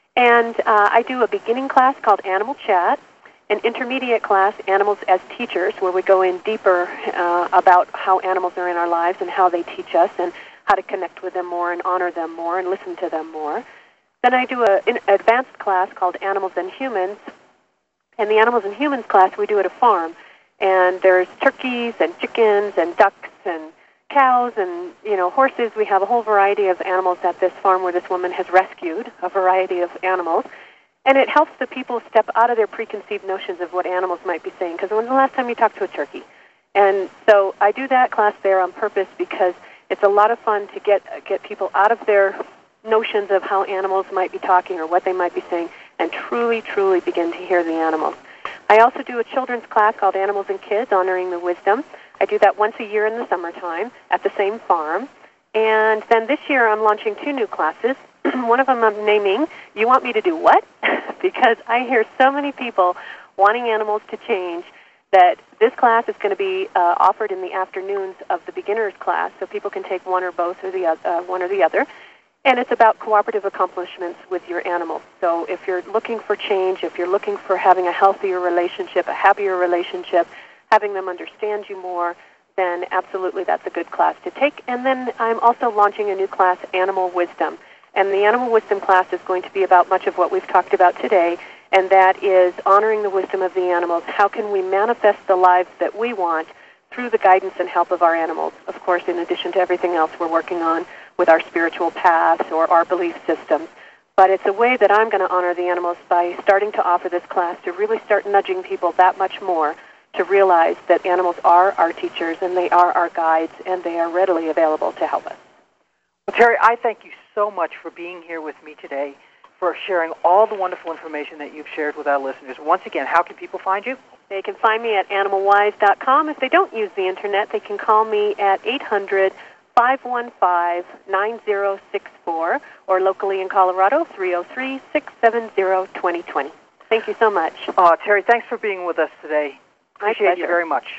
And uh, I do a beginning class called Animal Chat, an intermediate class, Animals as Teachers, where we go in deeper uh, about how animals are in our lives and how they teach us and how to connect with them more and honor them more and listen to them more. Then I do an advanced class called Animals and Humans. And the Animals and Humans class we do at a farm. And there's turkeys and chickens and ducks and cows and, you know, horses. We have a whole variety of animals at this farm where this woman has rescued a variety of animals. And it helps the people step out of their preconceived notions of what animals might be saying. Because when's the last time you talked to a turkey? And so I do that class there on purpose because it's a lot of fun to get get people out of their notions of how animals might be talking or what they might be saying and truly, truly begin to hear the animals. I also do a children's class called Animals and Kids, Honoring the Wisdom. I do that once a year in the summertime at the same farm. And then this year I'm launching two new classes. One of them I'm naming, You Want Me to Do What? Because I hear so many people wanting animals to change that this class is going to be uh, offered in the afternoons of the beginner's class, so people can take one or both or the uh, one or the other. And it's about cooperative accomplishments with your animals. So if you're looking for change, if you're looking for having a healthier relationship, a happier relationship, having them understand you more, then absolutely that's a good class to take. And then I'm also launching a new class, Animal Wisdom. And the Animal Wisdom class is going to be about much of what we've talked about today, and that is honoring the wisdom of the animals. How can we manifest the lives that we want through the guidance and help of our animals? Of course, in addition to everything else we're working on with our spiritual paths or our belief systems. But it's a way that I'm going to honor the animals by starting to offer this class to really start nudging people that much more to realize that animals are our teachers and they are our guides and they are readily available to help us. Well, Terry, I thank you so much for being here with me today, for sharing all the wonderful information that you've shared with our listeners. Once again, how can people find you? They can find me at animal wise dot com. If they don't use the Internet, they can call me at eight hundred, five one five, nine zero six four or locally in Colorado, three oh three, six seven zero, two oh two oh. Thank you so much. Uh, Terry, thanks for being with us today. My Appreciate pleasure. you very much.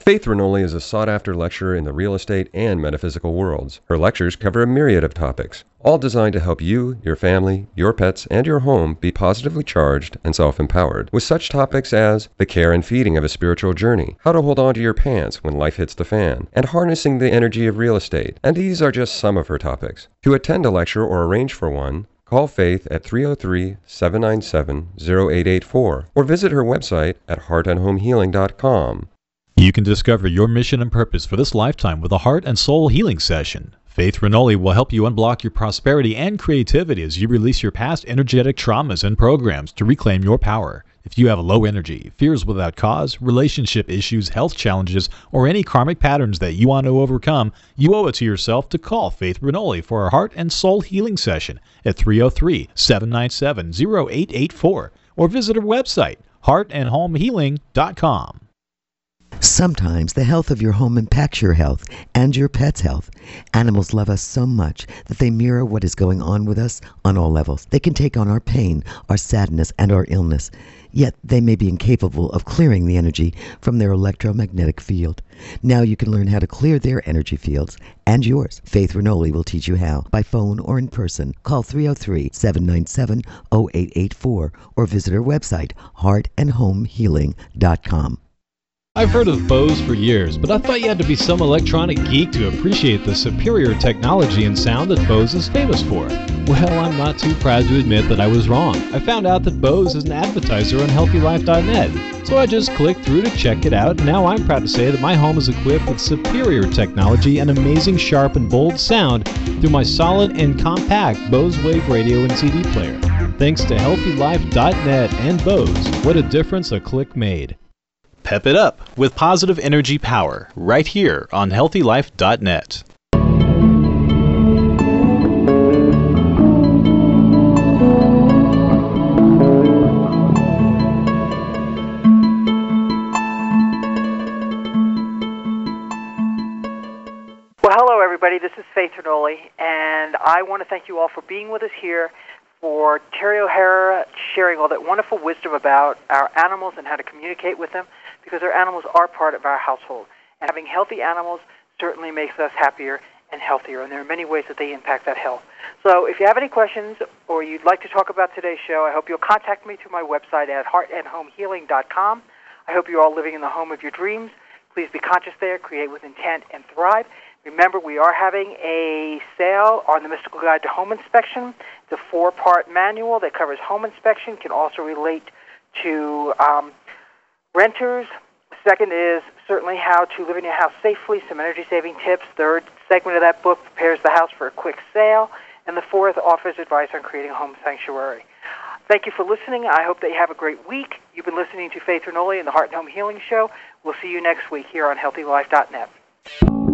Faith Ranoli is a sought-after lecturer in the real estate and metaphysical worlds. Her lectures cover a myriad of topics, all designed to help you, your family, your pets, and your home be positively charged and self-empowered, with such topics as the care and feeding of a spiritual journey, how to hold on to your pants when life hits the fan, and harnessing the energy of real estate. And these are just some of her topics. To attend a lecture or arrange for one, call Faith at three oh three, seven nine seven, oh eight eight four or visit her website at heart and home healing dot com. You can discover your mission and purpose for this lifetime with a heart and soul healing session. Faith Ranoli will help you unblock your prosperity and creativity as you release your past energetic traumas and programs to reclaim your power. If you have low energy, fears without cause, relationship issues, health challenges, or any karmic patterns that you want to overcome, you owe it to yourself to call Faith Ranoli for a heart and soul healing session at three oh three, seven nine seven, oh eight eight four or visit her website, heart and home healing dot com. Sometimes the health of your home impacts your health and your pet's health. Animals love us so much that they mirror what is going on with us on all levels. They can take on our pain, our sadness, and our illness. Yet they may be incapable of clearing the energy from their electromagnetic field. Now you can learn how to clear their energy fields and yours. Faith Ranoli will teach you how by phone or in person. Call three oh three, seven nine seven, oh eight eight four or visit her website, heart and home healing dot com. I've heard of Bose for years, but I thought you had to be some electronic geek to appreciate the superior technology and sound that Bose is famous for. Well, I'm not too proud to admit that I was wrong. I found out that Bose is an advertiser on healthy life dot net, so I just clicked through to check it out, and now I'm proud to say that my home is equipped with superior technology and amazing sharp and bold sound through my solid and compact Bose Wave radio and C D player. Thanks to healthy life dot net and Bose, what a difference a click made. Pep it up with positive energy power right here on healthy life dot net. Well, hello, everybody. This is Faith Ranoli, and I want to thank you all for being with us here, for Terry O'Hara sharing all that wonderful wisdom about our animals and how to communicate with them, because our animals are part of our household. And having healthy animals certainly makes us happier and healthier, and there are many ways that they impact that health. So if you have any questions or you'd like to talk about today's show, I hope you'll contact me through my website at heart and home healing dot com. I hope you're all living in the home of your dreams. Please be conscious there, create with intent, and thrive. Remember, we are having a sale on the Mystical Guide to Home Inspection. It's a four-part manual that covers home inspection, can also relate to um, renters. Second is certainly how to live in your house safely, some energy-saving tips. Third segment of that book prepares the house for a quick sale. And the fourth offers advice on creating a home sanctuary. Thank you for listening. I hope that you have a great week. You've been listening to Faith Ranoli and the Heart and Home Healing Show. We'll see you next week here on healthy life dot net.